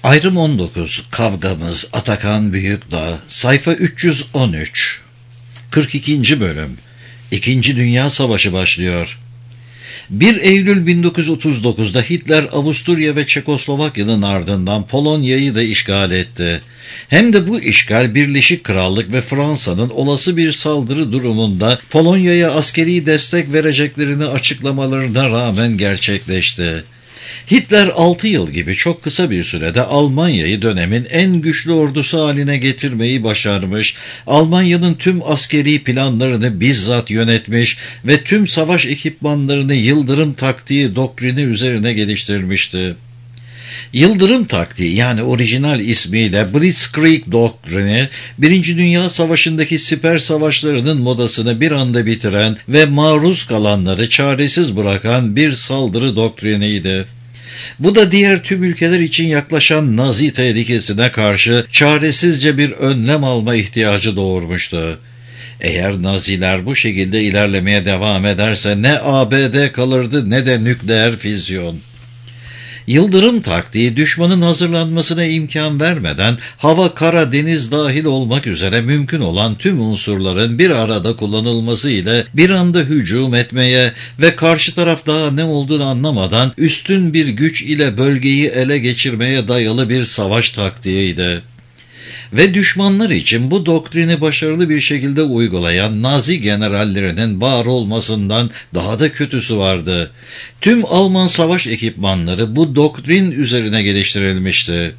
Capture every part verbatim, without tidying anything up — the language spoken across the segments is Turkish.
Ayrım on dokuz, Kavgamız, Atakan Büyükdağ, sayfa üç yüz on üç. kırk ikinci bölüm. İkinci Dünya Savaşı başlıyor. bir Eylül bin dokuz yüz otuz dokuzda Hitler Avusturya ve Çekoslovakya'nın ardından Polonya'yı da işgal etti. Hem de bu işgal Birleşik Krallık ve Fransa'nın olası bir saldırı durumunda Polonya'ya askeri destek vereceklerini açıklamalarına rağmen gerçekleşti. Hitler altı yıl gibi çok kısa bir sürede Almanya'yı dönemin en güçlü ordusu haline getirmeyi başarmış, Almanya'nın tüm askeri planlarını bizzat yönetmiş ve tüm savaş ekipmanlarını Yıldırım taktiği doktrini üzerine geliştirmişti. Yıldırım taktiği, yani orijinal ismiyle Blitzkrieg doktrini, Birinci Dünya Savaşı'ndaki siper savaşlarının modasını bir anda bitiren ve maruz kalanları çaresiz bırakan bir saldırı doktriniydi. Bu da diğer tüm ülkeler için yaklaşan Nazi tehlikesine karşı çaresizce bir önlem alma ihtiyacı doğurmuştu. Eğer Naziler bu şekilde ilerlemeye devam ederse ne A B D kalırdı ne de nükleer füzyon. Yıldırım taktiği düşmanın hazırlanmasına imkan vermeden hava, kara, deniz dahil olmak üzere mümkün olan tüm unsurların bir arada kullanılması ile bir anda hücum etmeye ve karşı taraf daha ne olduğunu anlamadan üstün bir güç ile bölgeyi ele geçirmeye dayalı bir savaş taktiğiydi. Ve düşmanlar için bu doktrini başarılı bir şekilde uygulayan Nazi generallerinin var olmasından daha da kötüsü vardı. Tüm Alman savaş ekipmanları bu doktrin üzerine geliştirilmişti.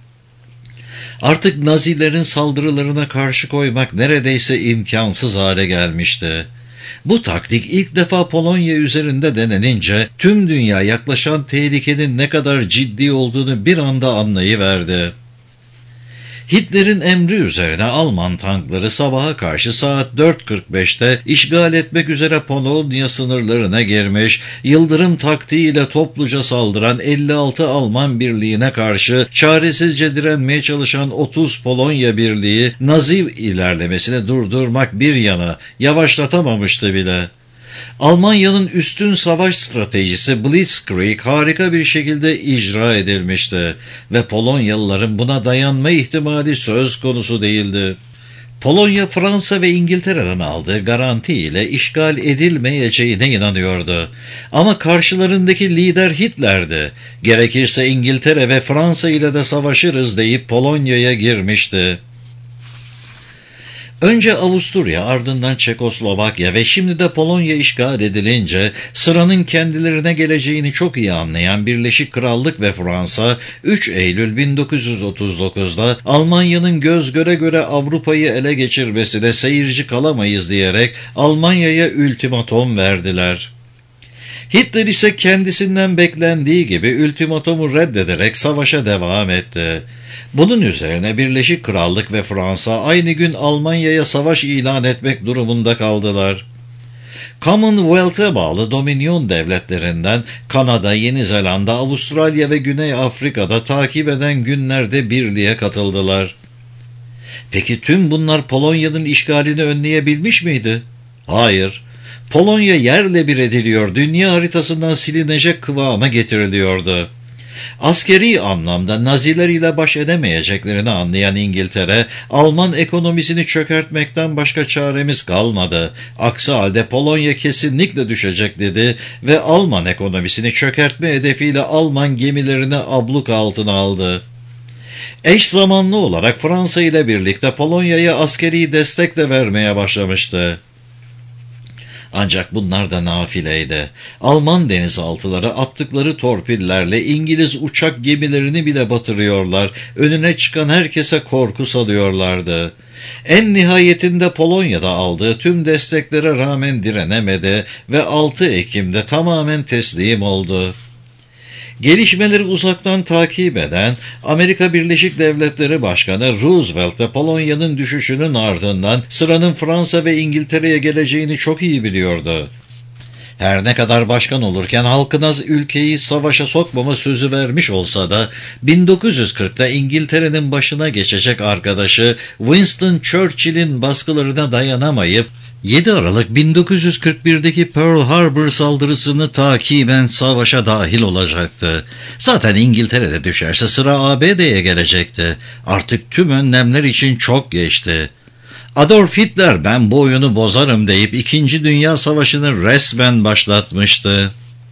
Artık Nazilerin saldırılarına karşı koymak neredeyse imkansız hale gelmişti. Bu taktik ilk defa Polonya üzerinde denenince tüm dünya yaklaşan tehlikenin ne kadar ciddi olduğunu bir anda anlayıverdi. Hitler'in emri üzerine Alman tankları sabaha karşı saat dört kırk beşte işgal etmek üzere Polonya sınırlarına girmiş, Yıldırım taktiğiyle topluca saldıran elli altı Alman birliğine karşı çaresizce direnmeye çalışan otuz Polonya birliği Nazi ilerlemesini durdurmak bir yana yavaşlatamamıştı bile. Almanya'nın üstün savaş stratejisi Blitzkrieg harika bir şekilde icra edilmişti ve Polonyalıların buna dayanma ihtimali söz konusu değildi. Polonya, Fransa ve İngiltere'den aldığı garanti ile işgal edilmeyeceğine inanıyordu. Ama karşılarındaki lider Hitler'di. Gerekirse İngiltere ve Fransa ile de savaşırız deyip Polonya'ya girmişti. Önce Avusturya, ardından Çekoslovakya ve şimdi de Polonya işgal edilince sıranın kendilerine geleceğini çok iyi anlayan Birleşik Krallık ve Fransa üç Eylül bin dokuz yüz otuz dokuzda Almanya'nın göz göre göre Avrupa'yı ele geçirmesine seyirci kalamayız diyerek Almanya'ya ultimatom verdiler. Hitler ise kendisinden beklendiği gibi ultimatomu reddederek savaşa devam etti. Bunun üzerine Birleşik Krallık ve Fransa aynı gün Almanya'ya savaş ilan etmek durumunda kaldılar. Commonwealth'e bağlı Dominion devletlerinden Kanada, Yeni Zelanda, Avustralya ve Güney Afrika'da takip eden günlerde birliğe katıldılar. Peki tüm bunlar Polonya'nın işgalini önleyebilmiş miydi? Hayır. Polonya yerle bir ediliyor, dünya haritasından silinecek kıvama getiriliyordu. Askeri anlamda Naziler ile baş edemeyeceklerini anlayan İngiltere, Alman ekonomisini çökertmekten başka çaremiz kalmadı. Aksi halde Polonya kesinlikle düşecek dedi ve Alman ekonomisini çökertme hedefiyle Alman gemilerini abluk altına aldı. Eş zamanlı olarak Fransa ile birlikte Polonya'ya askeri destek de vermeye başlamıştı. Ancak bunlar da nafileydi. Alman denizaltıları attıkları torpillerle İngiliz uçak gemilerini bile batırıyorlar, önüne çıkan herkese korku salıyorlardı. En nihayetinde Polonya'da aldığı tüm desteklere rağmen direnemedi ve altı Ekim'de tamamen teslim oldu. Gelişmeleri uzaktan takip eden Amerika Birleşik Devletleri Başkanı Roosevelt de Polonya'nın düşüşünün ardından sıranın Fransa ve İngiltere'ye geleceğini çok iyi biliyordu. Her ne kadar başkan olurken halkına ülkeyi savaşa sokmama sözü vermiş olsa da bin dokuz yüz kırkta İngiltere'nin başına geçecek arkadaşı Winston Churchill'in baskılarına dayanamayıp yedi Aralık bin dokuz yüz kırk birdeki Pearl Harbor saldırısını takiben savaşa dahil olacaktı. Zaten İngiltere'de düşerse sıra A B D'ye gelecekti. Artık tüm önlemler için çok geçti. Adolf Hitler ben bu oyunu bozarım deyip İkinci Dünya Savaşı'nı resmen başlatmıştı.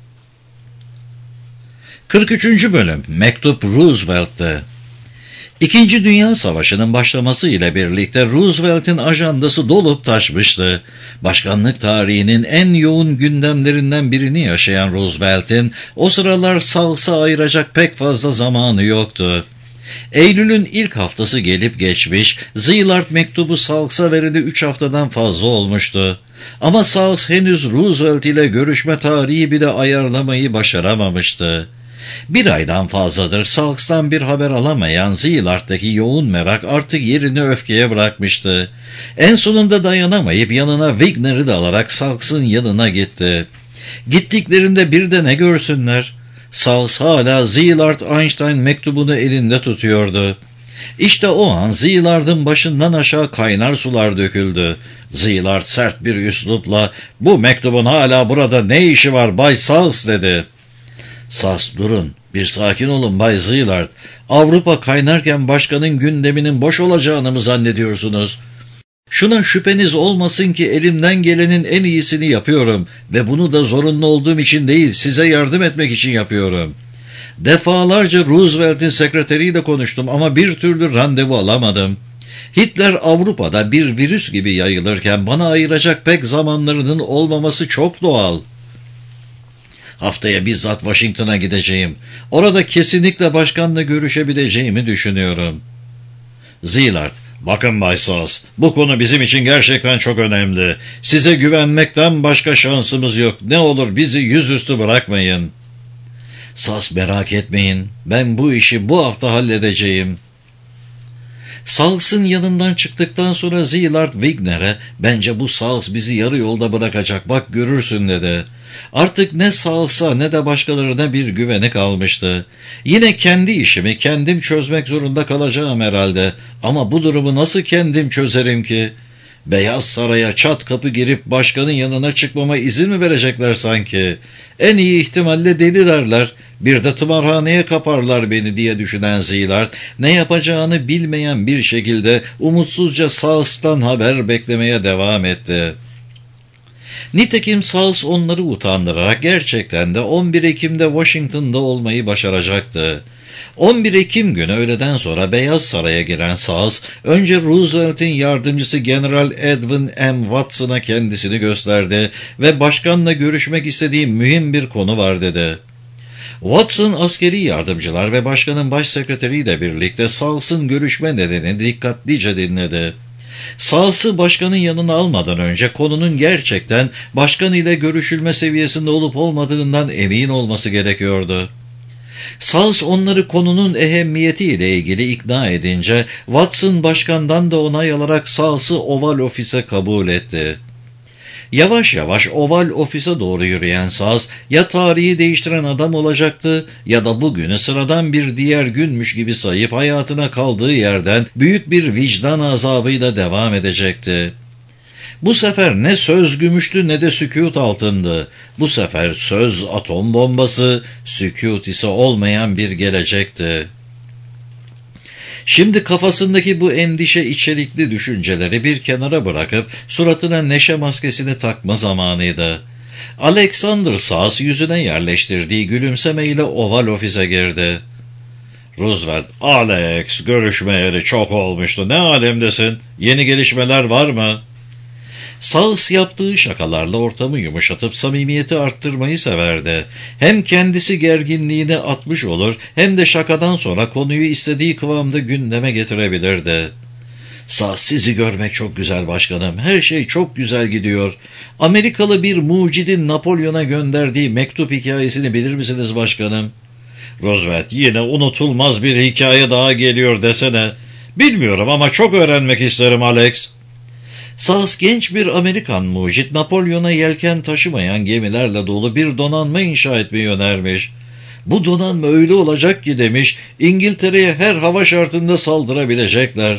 kırk üçüncü bölüm Mektup Roosevelt'te. İkinci Dünya Savaşı'nın başlaması ile birlikte Roosevelt'in ajandası dolup taşmıştı. Başkanlık tarihinin en yoğun gündemlerinden birini yaşayan Roosevelt'in o sıralar South'a ayıracak pek fazla zamanı yoktu. Eylül'ün ilk haftası gelip geçmiş, Zealard mektubu South'a verili üç haftadan fazla olmuştu. Ama South henüz Roosevelt ile görüşme tarihi bile ayarlamayı başaramamıştı. Bir aydan fazladır South'tan bir haber alamayan Zealard'daki yoğun merak artık yerini öfkeye bırakmıştı. En sonunda dayanamayıp yanına Wigner'i de alarak South'ın yanına gitti. Gittiklerinde bir de ne görsünler? South hala Zealard-Einstein mektubunu elinde tutuyordu. İşte o an Zealard'ın başından aşağı kaynar sular döküldü. Zealard sert bir üslupla "Bu mektubun hala burada ne işi var Bay South?" dedi. "Sas durun, bir sakin olun Bay Zealard. Avrupa kaynarken başkanın gündeminin boş olacağını mı zannediyorsunuz? Şuna şüpheniz olmasın ki elimden gelenin en iyisini yapıyorum ve bunu da zorunlu olduğum için değil, size yardım etmek için yapıyorum. Defalarca Roosevelt'in sekreteriyle konuştum ama bir türlü randevu alamadım. Hitler Avrupa'da bir virüs gibi yayılırken bana ayıracak pek zamanlarının olmaması çok doğal. Haftaya bizzat Washington'a gideceğim. Orada kesinlikle başkanla görüşebileceğimi düşünüyorum." Zealard, "Bakın Bay South, bu konu bizim için gerçekten çok önemli. Size güvenmekten başka şansımız yok. Ne olur bizi yüzüstü bırakmayın." "South, merak etmeyin. Ben bu işi bu hafta halledeceğim." South'ın yanından çıktıktan sonra Zealard Wigner'e "Bence bu South bizi yarı yolda bırakacak, bak görürsün" dedi. Artık ne South'a ne de başkalarına bir güveni kalmıştı. "Yine kendi işimi kendim çözmek zorunda kalacağım herhalde. Ama bu durumu nasıl kendim çözerim ki? Beyaz Saray'a çat kapı girip başkanın yanına çıkmama izin mi verecekler sanki? En iyi ihtimalle deli derler. Bir de tımarhaneye kaparlar beni" diye düşünen Zealard, ne yapacağını bilmeyen bir şekilde umutsuzca South'tan haber beklemeye devam etti. Nitekim South onları utandırarak gerçekten de on bir Ekim'de Washington'da olmayı başaracaktı. on bir Ekim günü öğleden sonra Beyaz Saray'a giren South, önce Roosevelt'in yardımcısı General Edwin M. Watson'a kendisini gösterdi ve başkanla görüşmek istediği mühim bir konu var dedi. Watson askeri yardımcılar ve başkanın başsekreteriyle birlikte South'ın görüşme nedenini dikkatlice dinledi. South'ı başkanın yanına almadan önce konunun gerçekten başkan ile görüşülme seviyesinde olup olmadığından emin olması gerekiyordu. South onları konunun ehemmiyetiyle ilgili ikna edince Watson başkandan da onay alarak South'ı Oval Ofis'e kabul etti. Yavaş yavaş Oval Ofis'e doğru yürüyen South ya tarihi değiştiren adam olacaktı ya da bugünü sıradan bir diğer günmüş gibi sayıp hayatına kaldığı yerden büyük bir vicdan azabıyla devam edecekti. Bu sefer ne söz gümüştü ne de sükût altındı. Bu sefer söz atom bombası, sükût ise olmayan bir gelecekti. Şimdi kafasındaki bu endişe içerikli düşünceleri bir kenara bırakıp suratına neşe maskesini takma zamanıydı. Alexander South yüzüne yerleştirdiği gülümsemeyle Oval Ofis'e girdi. Roosevelt, "Alex, görüşmeyeli çok olmuştu. Ne alemdesin? Yeni gelişmeler var mı?" South yaptığı şakalarla ortamı yumuşatıp samimiyeti arttırmayı severdi. Hem kendisi gerginliğini atmış olur hem de şakadan sonra konuyu istediği kıvamda gündeme getirebilirdi. "South, sizi görmek çok güzel başkanım. Her şey çok güzel gidiyor. Amerikalı bir mucidin Napolyon'a gönderdiği mektup hikayesini bilir misiniz başkanım?" Roosevelt, "Yine unutulmaz bir hikaye daha geliyor desene." "Bilmiyorum ama çok öğrenmek isterim Alex." South genç bir Amerikan mucit Napolyon'a yelken taşımayan gemilerle dolu bir donanma inşa etmeyi önermiş. "Bu donanma öyle olacak ki" demiş, "İngiltere'ye her hava şartında saldırabilecekler.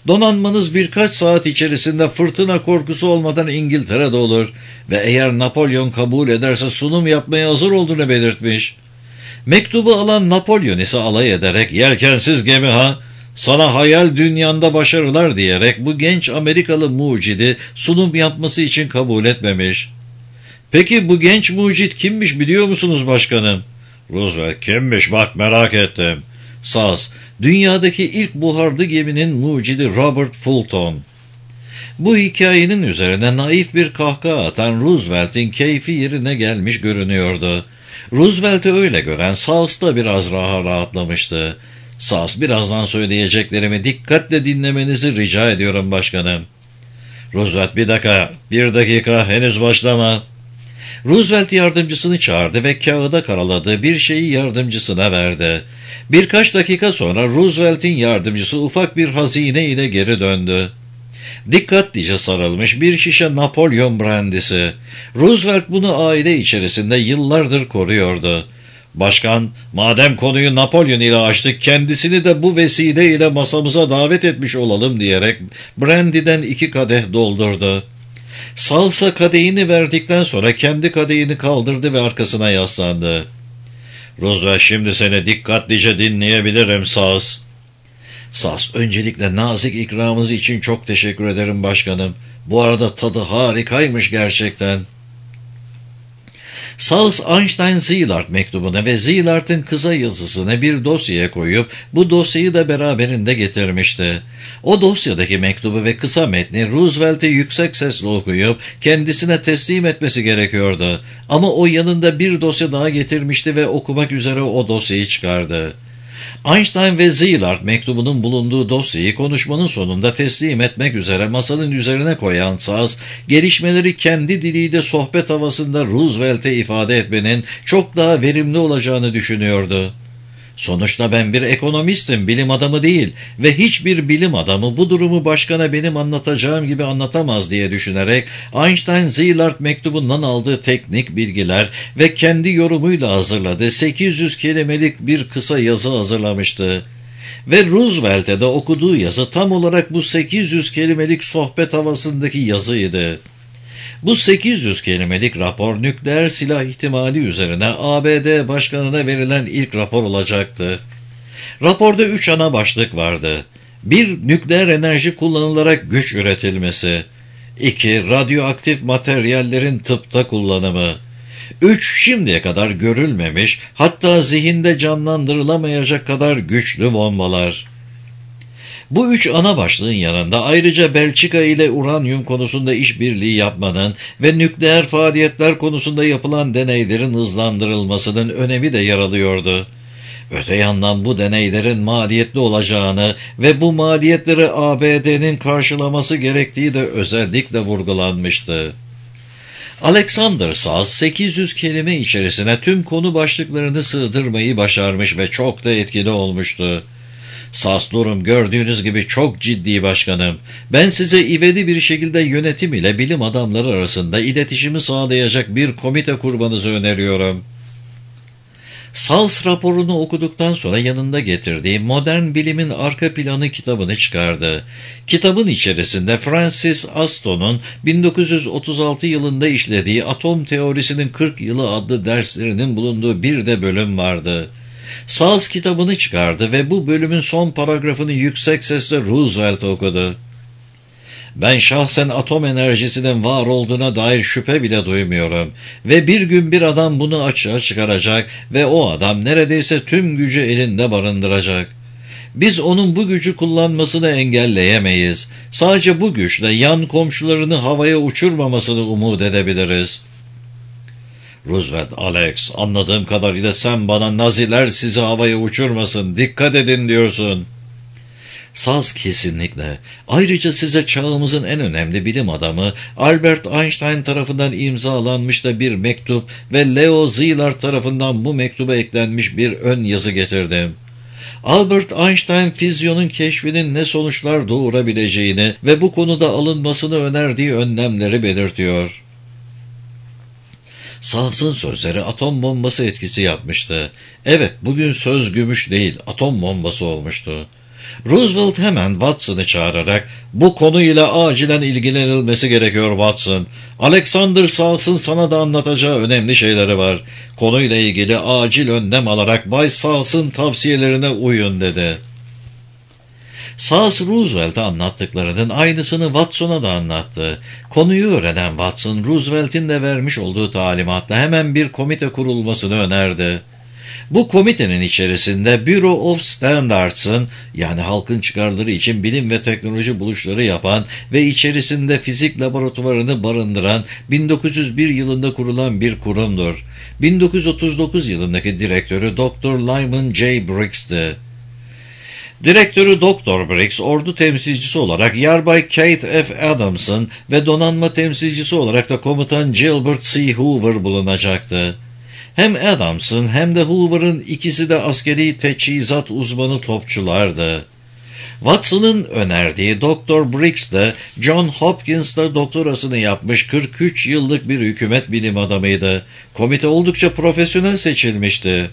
Donanmanız birkaç saat içerisinde fırtına korkusu olmadan İngiltere'de olur ve eğer Napolyon kabul ederse sunum yapmaya hazır olduğunu belirtmiş. Mektubu alan Napolyon ise alay ederek "Yelkensiz gemi ha, sana hayal dünyanda başarılar" diyerek bu genç Amerikalı mucidi sunum yapması için kabul etmemiş. "Peki bu genç mucit kimmiş biliyor musunuz başkanım?" Roosevelt "Kimmiş bak merak ettim." Saz, dünyadaki ilk buharlı geminin mucidi Robert Fulton. Bu hikayenin üzerine naif bir kahkaha atan Roosevelt'in keyfi yerine gelmiş görünüyordu. Roosevelt'i öyle gören Saz da biraz rahat rahatlamıştı. "Saz, birazdan söyleyeceklerimi dikkatle dinlemenizi rica ediyorum başkanım." Roosevelt "Bir dakika, bir dakika henüz başlama." Roosevelt yardımcısını çağırdı ve kağıda karaladığı bir şeyi yardımcısına verdi. Birkaç dakika sonra Roosevelt'in yardımcısı ufak bir hazine ile geri döndü. Dikkatlice sarılmış bir şişe Napolyon brandisi. Roosevelt bunu aile içerisinde yıllardır koruyordu. "Başkan, madem konuyu Napolyon ile açtık, kendisini de bu vesile ile masamıza davet etmiş olalım" diyerek brandy'den iki kadeh doldurdu. Salsa kadehini verdikten sonra kendi kadehini kaldırdı ve arkasına yaslandı. "Roosevelt, şimdi seni dikkatlice dinleyebilirim Saz." "Saz, öncelikle nazik ikramınız için çok teşekkür ederim başkanım. Bu arada tadı harikaymış gerçekten." Saz, Einstein-Szilard mektubunu ve Szilard'ın kısa yazısını bir dosyaya koyup bu dosyayı da beraberinde getirmişti. O dosyadaki mektubu ve kısa metni Roosevelt'e yüksek sesle okuyup kendisine teslim etmesi gerekiyordu. Ama o yanında bir dosya daha getirmişti ve okumak üzere o dosyayı çıkardı. Einstein ve Szilard mektubunun bulunduğu dosyayı konuşmanın sonunda teslim etmek üzere masanın üzerine koyan Saz, gelişmeleri kendi diliyle sohbet havasında Roosevelt'e ifade etmenin çok daha verimli olacağını düşünüyordu. "Sonuçta ben bir ekonomistim, bilim adamı değil ve hiçbir bilim adamı bu durumu başkana benim anlatacağım gibi anlatamaz" diye düşünerek Einstein-Szilard mektubundan aldığı teknik bilgiler ve kendi yorumuyla hazırladığı sekiz yüz kelimelik bir kısa yazı hazırlamıştı. Ve Roosevelt'e de okuduğu yazı tam olarak bu sekiz yüz kelimelik sohbet havasındaki yazıydı. Bu sekiz yüz kelimelik rapor nükleer silah ihtimali üzerine A B D başkanına verilen ilk rapor olacaktı. Raporda üç ana başlık vardı. bir Nükleer enerji kullanılarak güç üretilmesi. iki Radyoaktif materyallerin tıpta kullanımı. üç Şimdiye kadar görülmemiş, hatta zihinde canlandırılamayacak kadar güçlü bombalar. Bu üç ana başlığın yanında ayrıca Belçika ile uranyum konusunda işbirliği yapmanın ve nükleer faaliyetler konusunda yapılan deneylerin hızlandırılmasının önemi de yer alıyordu. Öte yandan bu deneylerin maliyetli olacağını ve bu maliyetleri A B D'nin karşılaması gerektiği de özellikle vurgulanmıştı. Alexander Saz sekiz yüz kelime içerisine tüm konu başlıklarını sığdırmayı başarmış ve çok da etkili olmuştu. "Saz, durum gördüğünüz gibi çok ciddi başkanım. Ben size ivedi bir şekilde yönetim ile bilim adamları arasında iletişimi sağlayacak bir komite kurmanızı öneriyorum." Saz raporunu okuduktan sonra yanında getirdiği Modern Bilimin Arka Planı kitabını çıkardı. Kitabın içerisinde Francis Aston'un bin dokuz yüz otuz altı yılında işlediği Atom Teorisinin kırk yılı adlı derslerinin bulunduğu bir de bölüm vardı. Saz kitabını çıkardı ve bu bölümün son paragrafını yüksek sesle Roosevelt okudu. "Ben şahsen atom enerjisinin var olduğuna dair şüphe bile duymuyorum ve bir gün bir adam bunu açığa çıkaracak ve o adam neredeyse tüm gücü elinde barındıracak. Biz onun bu gücü kullanmasını engelleyemeyiz. Sadece bu güçle yan komşularını havaya uçurmamasını umut edebiliriz." Roosevelt, "Alex, anladığım kadarıyla sen bana Naziler sizi havaya uçurmasın, dikkat edin diyorsun." Saz, "Kesinlikle. Ayrıca size çağımızın en önemli bilim adamı Albert Einstein tarafından imzalanmış da bir mektup ve Leo Szilard tarafından bu mektuba eklenmiş bir ön yazı getirdim. Albert Einstein füzyonun keşfinin ne sonuçlar doğurabileceğini ve bu konuda alınmasını önerdiği önlemleri belirtiyor." Saz'ın sözleri atom bombası etkisi yapmıştı. Evet, bugün söz gümüş değil, atom bombası olmuştu. Roosevelt hemen Watson'ı çağırarak "Bu konuyla acilen ilgilenilmesi gerekiyor Watson. Alexander Salz'ın sana da anlatacağı önemli şeyleri var. Konuyla ilgili acil önlem alarak Bay Salz'ın tavsiyelerine uyun" dedi. Salz Roosevelt'e anlattıklarının aynısını Watson'a da anlattı. Konuyu öğrenen Watson, Roosevelt'in de vermiş olduğu talimatla hemen bir komite kurulmasını önerdi. Bu komitenin içerisinde Bureau of Standards'ın, yani halkın çıkarları için bilim ve teknoloji buluşları yapan ve içerisinde fizik laboratuvarını barındıran bin dokuz yüz bir yılında kurulan bir kurumdur. bin dokuz yüz otuz dokuz yılındaki direktörü doktor Lyman J. Briggs'ti. Direktörü doktor Briggs, ordu temsilcisi olarak Yarbay Kate F. Adamson ve donanma temsilcisi olarak da komutan Gilbert C. Hoover bulunacaktı. Hem Adamson hem de Hoover'ın ikisi de askeri teçhizat uzmanı topçulardı. Watson'ın önerdiği doktor Briggs de John Hopkins'ta doktorasını yapmış kırk üç yıllık bir hükümet bilim adamıydı. Komite oldukça profesyonel seçilmişti.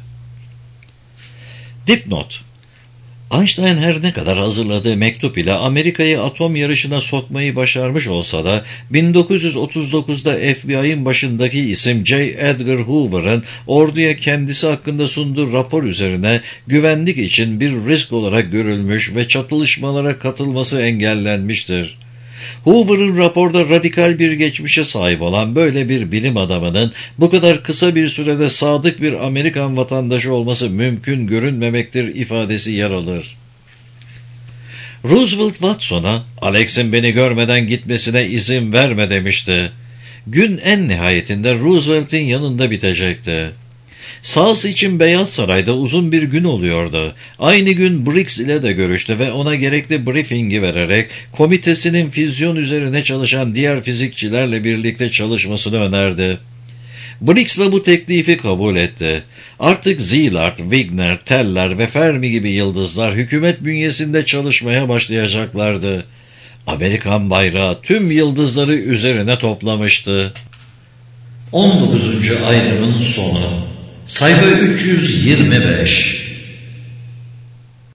Dipnot: Einstein her ne kadar hazırladığı mektup ile Amerika'yı atom yarışına sokmayı başarmış olsa da bin dokuz yüz otuz dokuzda F B I'nin başındaki isim J. Edgar Hoover'ın orduya kendisi hakkında sunduğu rapor üzerine güvenlik için bir risk olarak görülmüş ve çatışmalara katılması engellenmiştir. Hoover'ın raporda radikal bir geçmişe sahip olan böyle bir bilim adamının bu kadar kısa bir sürede sadık bir Amerikan vatandaşı olması mümkün görünmemektir ifadesi yer alır. Roosevelt Watson'a "Alex'in beni görmeden gitmesine izin verme" demişti. Gün en nihayetinde Roosevelt'in yanında bitecekti. Salz için Beyaz Saray'da uzun bir gün oluyordu. Aynı gün Briggs ile de görüştü ve ona gerekli briefingi vererek komitesinin füzyon üzerine çalışan diğer fizikçilerle birlikte çalışmasını önerdi. Briggs de bu teklifi kabul etti. Artık Szilard, Wigner, Teller ve Fermi gibi yıldızlar hükümet bünyesinde çalışmaya başlayacaklardı. Amerikan bayrağı tüm yıldızları üzerine toplamıştı. on dokuzuncu ayrımın sonu. Sayfa üç yüz yirmi beş.